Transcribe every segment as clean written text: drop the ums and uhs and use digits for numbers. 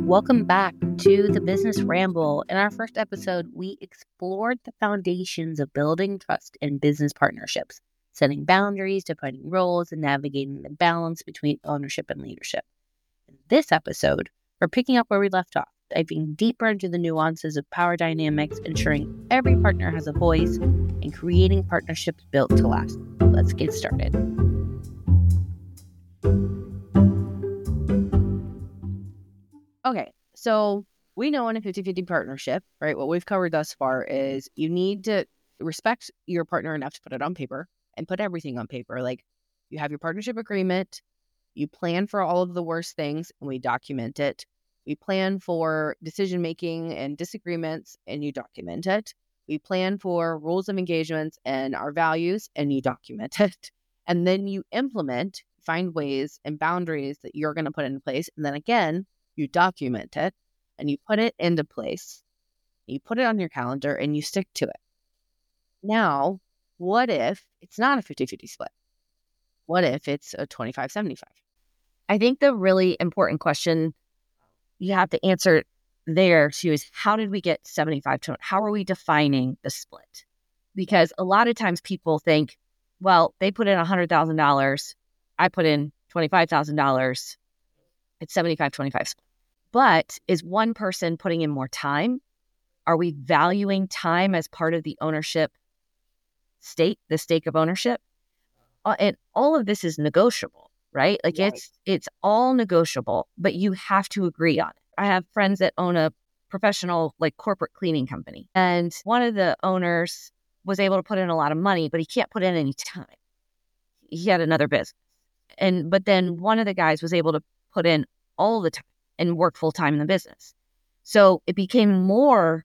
Welcome back to the Business Ramble. In our first episode, we explored the foundations of building trust in business partnerships, setting boundaries, defining roles, and navigating the balance between ownership and leadership. In this episode, we're picking up where we left off, diving deeper into the nuances of power dynamics, ensuring every partner has a voice, and creating partnerships built to last. Let's get started. Okay, so we know in a 50-50 partnership, right, what we've covered thus far is you need to respect your partner enough to put it on paper and put everything on paper. Like, you have your partnership agreement, you plan for all of the worst things, and we document it. We plan for decision-making and disagreements, and you document it. We plan for rules of engagements and our values, and you document it. And then you implement, find ways and boundaries that you're going to put into place. And then again, you document it and you put it into place. You put it on your calendar and you stick to it. Now, what if it's not a 50-50 split? What if it's a 25-75? I think the really important question you have to answer there too is, how did we get 75 to 1? How are we defining the split? Because a lot of times people think, well, they put in $100,000, I put in $25,000, it's 75-25 split. But is one person putting in more time? Are we valuing time as part of the ownership stake, the stake of ownership? And all of this is negotiable, right? Like, right. It's all negotiable, but you have to agree on it. I have friends that own a professional, like, corporate cleaning company. And one of the owners was able to put in a lot of money, but he can't put in any time. He had another business. But then one of the guys was able to put in all the time and work full time in the business. So it became more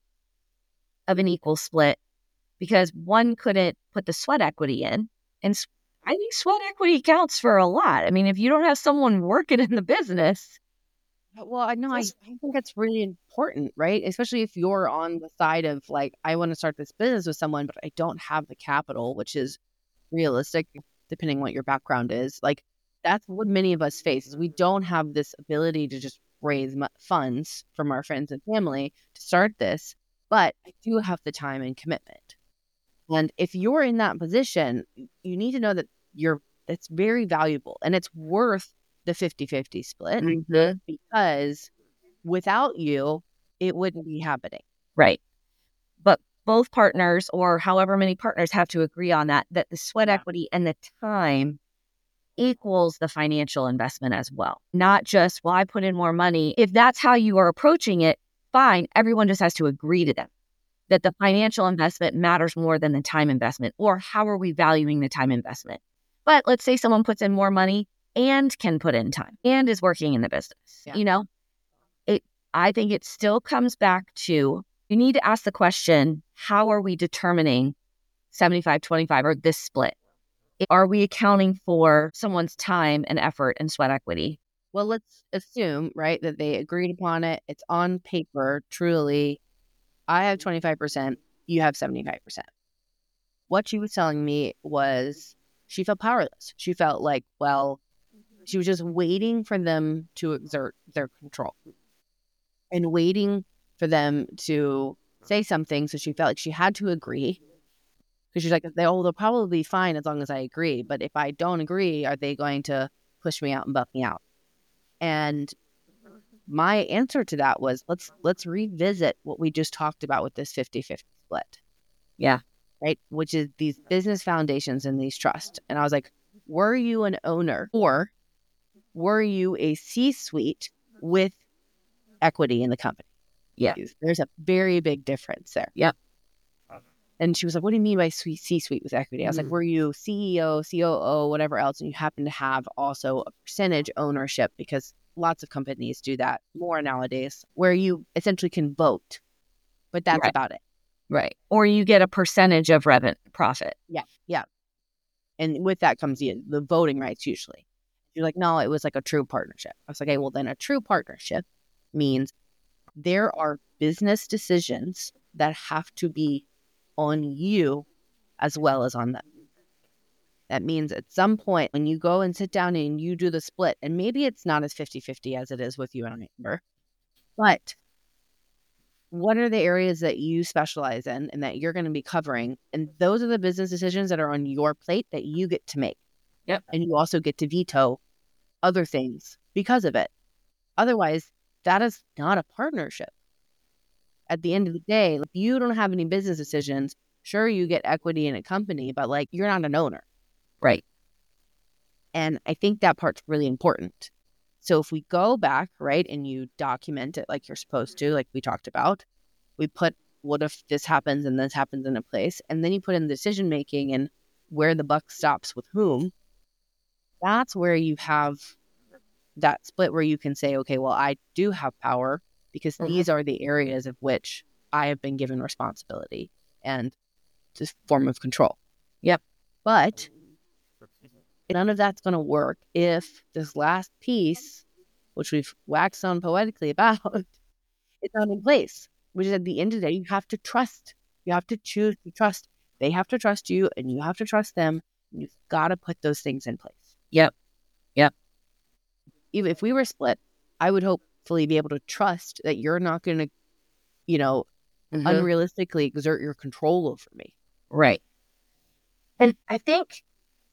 of an equal split because one couldn't put the sweat equity in. And I think sweat equity counts for a lot. I mean, if you don't have someone working in the business. Well, I know, I think that's really important, right? Especially if you're on the side of, like, I want to start this business with someone, but I don't have the capital, which is realistic, depending on what your background is. Like, that's what many of us face, is we don't have this ability to just raise funds from our friends and family to start this, but I do have the time and commitment. And if you're in that position, you need to know that it's very valuable and it's worth the 50-50 split, because without you, it wouldn't be happening. Right. But both partners, or however many partners, have to agree on that the sweat equity and the time equals the financial investment as well. Not just, well, I put in more money. If that's how you are approaching it, fine. Everyone just has to agree to that the financial investment matters more than the time investment, or how are we valuing the time investment? But let's say someone puts in more money and can put in time and is working in the business. Yeah. I think it still comes back to, you need to ask the question, how are we determining 75-25 or this split? Are we accounting for someone's time and effort and sweat equity? Well, let's assume, right, that they agreed upon it. It's on paper, truly. I have 25%, you have 75%. What she was telling me was she felt powerless. She felt like, well, she was just waiting for them to exert their control and waiting for them to say something. So she felt like she had to agree. Because she's like, they'll probably be fine as long as I agree. But if I don't agree, are they going to push me out and buff me out? And my answer to that was, let's revisit what we just talked about with this 50-50 split. Yeah. Right? Which is these business foundations and these trusts. And I was like, were you an owner, or were you a C-suite with equity in the company? Yeah. There's a very big difference there. Yep. And she was like, what do you mean by C-suite with equity? I was like, were you CEO, COO, whatever else, and you happen to have also a percentage ownership? Because lots of companies do that more nowadays, where you essentially can vote, but that's about it. Right. Or you get a percentage of profit. Yeah. Yeah. And with that comes the voting rights usually. You're like, no, it was like a true partnership. I was like, okay, well, then a true partnership means there are business decisions that have to be on you as well as on them. That means at some point when you go and sit down and you do the split, and maybe it's not as 50-50 as it is with you and Amber, But what are the areas that you specialize in and that you're going to be covering? And those are the business decisions that are on your plate that you get to make. Yep. And you also get to veto other things because of it. Otherwise, that is not a partnership. At the end of the day, if you don't have any business decisions, sure, you get equity in a company, but like you're not an owner. Right. And I think that part's really important. So if we go back, right, and you document it like you're supposed to, like we talked about, we put what if this happens and this happens in a place, and then you put in decision making and where the buck stops with whom, that's where you have that split where you can say, okay, well, I do have power because these are the areas of which I have been given responsibility and this form of control. Yep. But none of that's going to work if this last piece, which we've waxed on poetically about, is not in place, which is at the end of the day, you have to trust. You have to choose to trust. They have to trust you and you have to trust them. You've got to put those things in place. Yep. Yep. Even if we were split, I would hopefully be able to trust that you're not going to, unrealistically exert your control over me. Right. And I think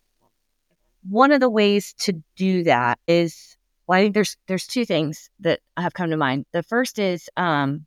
one of the ways to do that is, well, I think there's two things that have come to mind. The first is one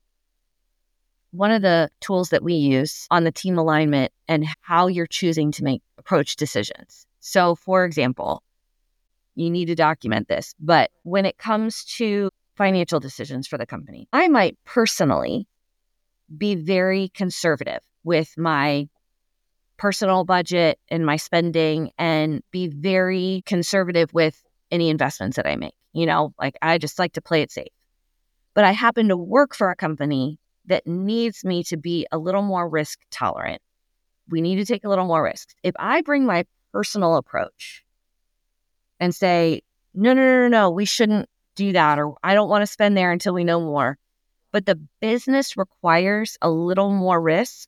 of the tools that we use on the team alignment and how you're choosing to approach decisions. So, for example, you need to document this, but when it comes to financial decisions for the company, I might personally be very conservative with my personal budget and my spending and be very conservative with any investments that I make. Like I just like to play it safe. But I happen to work for a company that needs me to be a little more risk tolerant. We need to take a little more risks. If I bring my personal approach and say, no, we shouldn't do that, or I don't want to spend there until we know more, but the business requires a little more risk,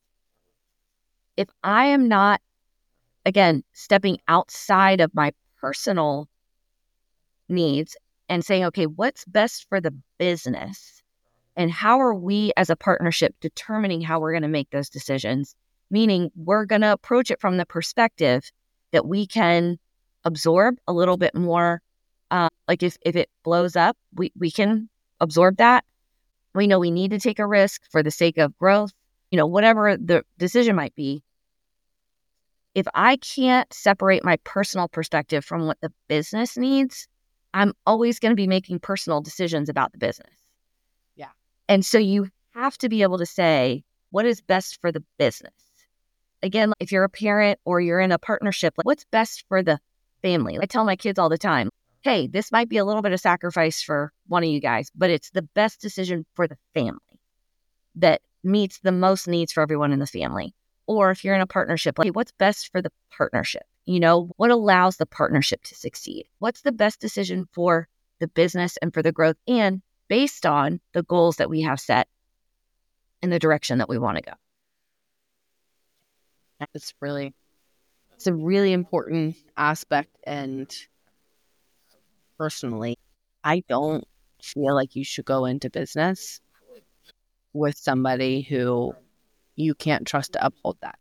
if I am not, again, stepping outside of my personal needs and saying, okay, what's best for the business? And how are we as a partnership determining how we're going to make those decisions? Meaning we're going to approach it from the perspective that we can absorb a little bit more. Like if it blows up, we can absorb that. We know we need to take a risk for the sake of growth, whatever the decision might be. If I can't separate my personal perspective from what the business needs, I'm always going to be making personal decisions about the business. Yeah. And so you have to be able to say, what is best for the business? Again, if you're a parent or you're in a partnership, what's best for the family? I tell my kids all the time, hey, this might be a little bit of sacrifice for one of you guys, but it's the best decision for the family that meets the most needs for everyone in the family. Or if you're in a partnership, like what's best for the partnership? What allows the partnership to succeed? What's the best decision for the business and for the growth, and based on the goals that we have set in the direction that we want to go? It's a really important aspect. And personally, I don't feel like you should go into business with somebody who you can't trust to uphold that.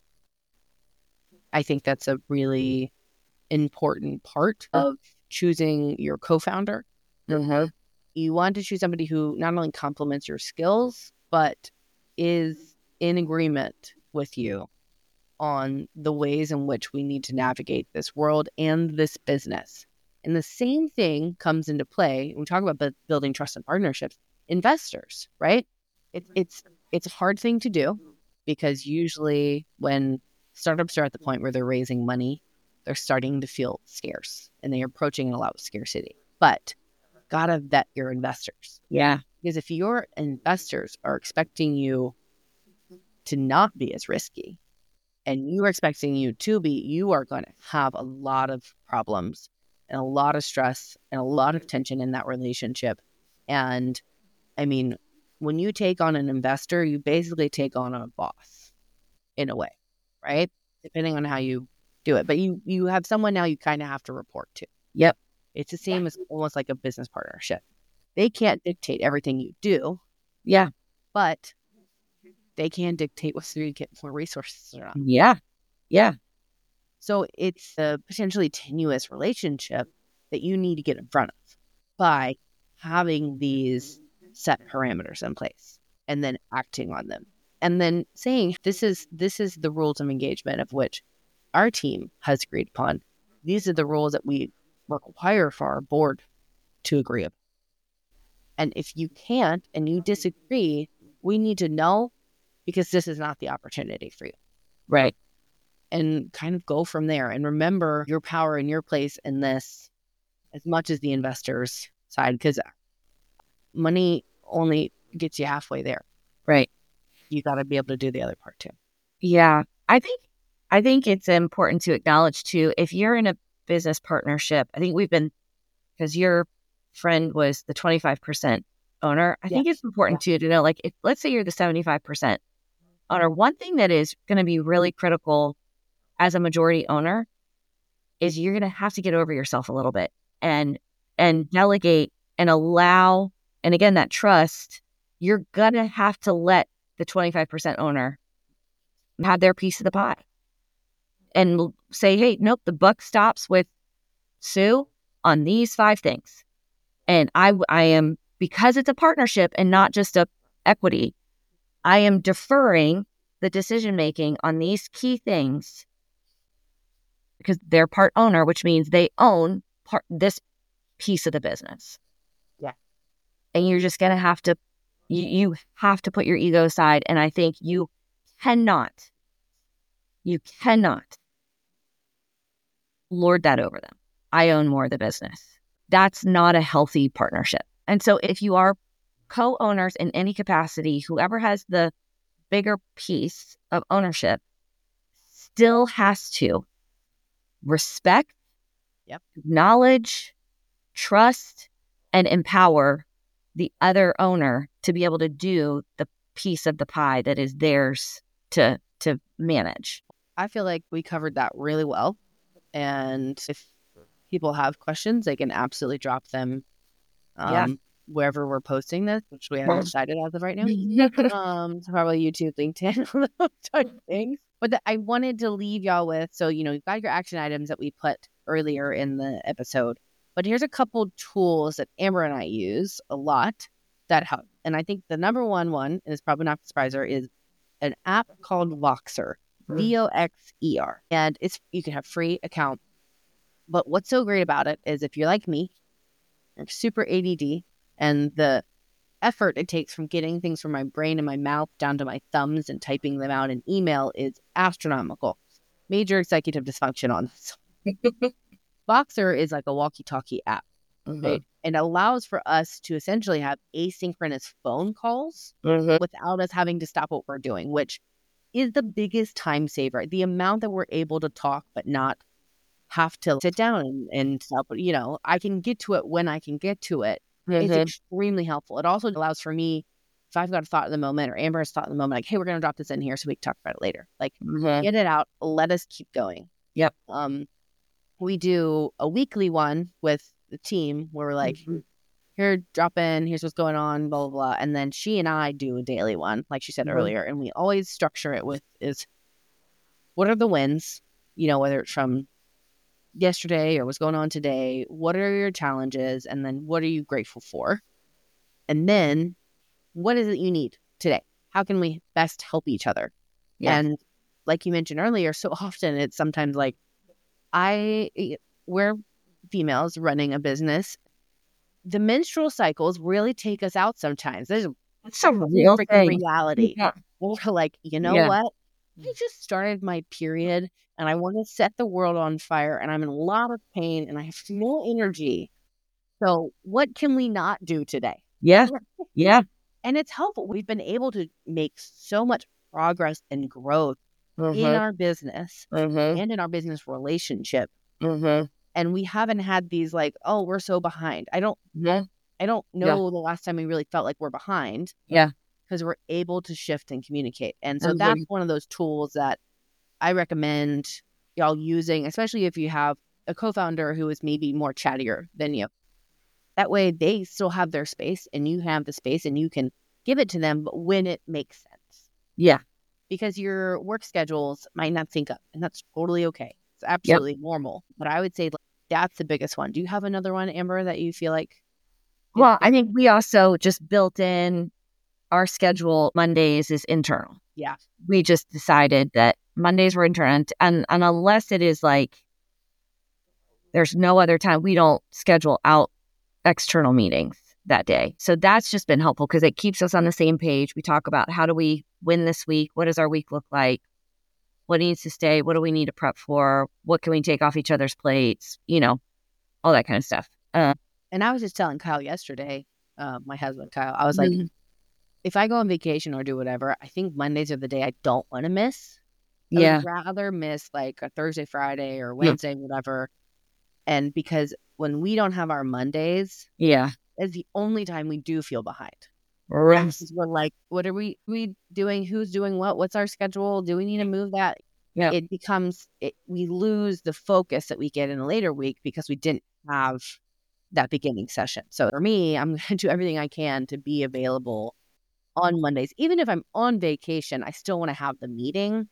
I think that's a really important part of choosing your co-founder. You want to choose somebody who not only complements your skills, but is in agreement with you on the ways in which we need to navigate this world and this business. And the same thing comes into play when we talk about building trust and partnerships. Investors, right? It's a hard thing to do because usually when startups are at the point where they're raising money, they're starting to feel scarce and they're approaching a lot of scarcity. But gotta vet your investors. Yeah. Because if your investors are expecting you to not be as risky and you are expecting you to be, you are going to have a lot of problems and a lot of stress and a lot of tension in that relationship. And I mean, when you take on an investor, you basically take on a boss in a way, right? Depending on how you do it. But you have someone now you kind of have to report to. Yep. It's the same as almost like a business partnership. They can't dictate everything you do, Yeah. but they can dictate whether you get more resources or not. Yeah. Yeah. So it's a potentially tenuous relationship that you need to get in front of by having these set parameters in place and then acting on them. And then saying, this is the rules of engagement of which our team has agreed upon. These are the rules that we require for our board to agree upon. And if you can't and you disagree, we need to know, because this is not the opportunity for you. Right. And kind of go from there. And remember your power and your place in this as much as the investor's side, because money only gets you halfway there. Right. You got to be able to do the other part too. Yeah. I think it's important to acknowledge too, if you're in a business partnership, I think because your friend was the 25% owner, I think it's important to know, like, if let's say you're the 75% owner, one thing that is going to be really critical as a majority owner is you're going to have to get over yourself a little bit and delegate and allow, and again, that trust, you're going to have to let the 25% owner have their piece of the pie and say, hey, nope, the buck stops with Sue on these 5 things. And I am, because it's a partnership and not just a equity, I am deferring the decision-making on these key things because they're part owner, which means they own this piece of the business. Yeah. And you're just going to have to, you have to put your ego aside. And I think you cannot lord that over them. I own more of the business. That's not a healthy partnership. And so if you are co-owners in any capacity, whoever has the bigger piece of ownership still has to respect, acknowledge, trust, and empower the other owner to be able to do the piece of the pie that is theirs to manage. I feel like we covered that really well. And if people have questions, they can absolutely drop them wherever we're posting this, which we haven't decided as of right now. So probably YouTube, LinkedIn, those type of things. But I wanted to leave y'all with, so, you've got your action items that we put earlier in the episode. But here's a couple tools that Amber and I use a lot that help. And I think the number one, and it's probably not a surprise, is an app called Voxer, Voxer. And you can have free account. But what's so great about it is if you're like me, you're super ADD, and the effort it takes from getting things from my brain and my mouth down to my thumbs and typing them out in email is astronomical. Major executive dysfunction on this. Voxer is like a walkie-talkie app, right? And allows for us to essentially have asynchronous phone calls without us having to stop what we're doing, which is the biggest time saver. The amount that we're able to talk but not have to sit down and stop. I can get to it when I can get to it. It's extremely helpful. It also allows for me, if I've got a thought in the moment or Amber has thought in the moment, like, hey, we're going to drop this in here so we can talk about it later. Like, get it out. Let us keep going. Yep. We do a weekly one with the team where we're like, here, drop in, here's what's going on, blah, blah, blah. And then she and I do a daily one, like she said earlier. And we always structure it with what are the wins, whether it's from yesterday or what's going on today, what are your challenges, and then what are you grateful for? And then what is it you need today? How can we best help each other? Yeah. And like you mentioned earlier, so often it's sometimes like, we're females running a business. The menstrual cycles really take us out sometimes. It's a real freaking reality. Yeah. We're like, what? I just started my period and I want to set the world on fire and I'm in a lot of pain and I have no energy. So what can we not do today? Yeah. Yeah. And it's helpful. We've been able to make so much progress and growth in our business and in our business relationship. And we haven't had these like, oh, we're so behind. I don't know the last time we really felt like we're behind. Yeah. Because we're able to shift and communicate. And so that's one of those tools that I recommend y'all using, especially if you have a co-founder who is maybe more chattier than you. That way they still have their space and you have the space and you can give it to them, but when it makes sense. Yeah. Because your work schedules might not sync up, and that's totally okay. It's Yep. absolutely normal. But I would say that's the biggest one. Do you have another one, Amber, that you feel like? Well, I think we also just built in our schedule. Mondays is internal. Yeah. We just decided that Mondays were internal. And unless it is like there's no other time, we don't schedule out external meetings that day. So that's just been helpful because it keeps us on the same page. We talk about how do we win this week? What does our week look like? What needs to stay? What do we need to prep for? What can we take off each other's plates? All that kind of stuff. And I was just telling Kyle yesterday, my husband, Kyle, I was like, if I go on vacation or do whatever, I think Mondays are the day I don't want to miss. I would rather miss like a Thursday, Friday, or Wednesday, whatever. And because when we don't have our Mondays, it's the only time we do feel behind. Right. We're like, what are we doing? Who's doing what? What's our schedule? Do we need to move that? Yeah. It becomes, we lose the focus that we get in a later week because we didn't have that beginning session. So for me, I'm going to do everything I can to be available on Mondays. Even if I'm on vacation, I still want to have the meeting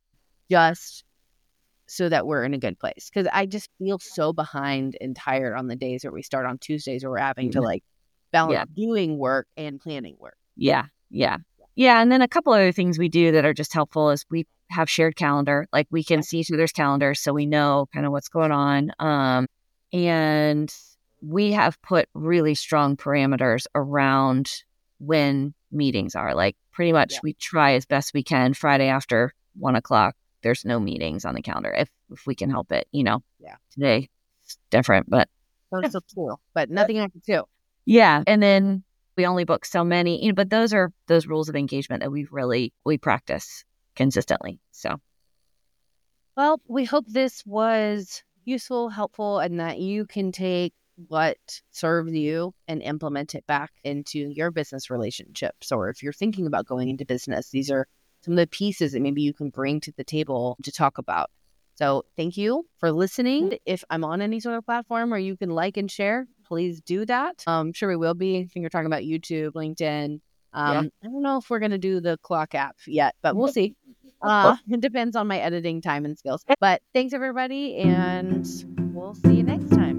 just so that we're in a good place. Because I just feel so behind and tired on the days where we start on Tuesdays or we're having to like balance doing work and planning work. Yeah. And then a couple other things we do that are just helpful is we have shared calendar. Like we can see each other's calendars so we know kind of what's going on. And we have put really strong parameters around when meetings are. Like pretty much we try as best we can Friday after 1:00. There's no meetings on the calendar if we can help it. Today it's different, but so cool. But nothing I can do. Yeah, and then we only book so many. But those are those rules of engagement that we practice consistently. So, well, we hope this was useful, helpful, and that you can take what serves you and implement it back into your business relationships. Or if you're thinking about going into business, these are some of the pieces that maybe you can bring to the table to talk about. So thank you for listening. If I'm on any sort of platform where you can like and share, please do that. I'm sure we will be. I think you're talking about YouTube, LinkedIn. I don't know if we're going to do the clock app yet, but we'll see. It depends on my editing time and skills. But thanks, everybody, and we'll see you next time.